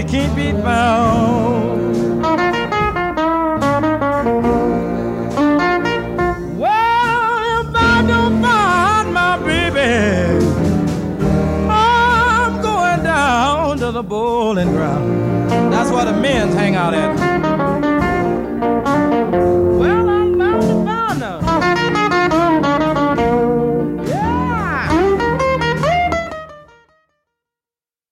she can't be found. Well, if I don't find my baby, I'm going down to the bowling ground. That's where the men hang out at.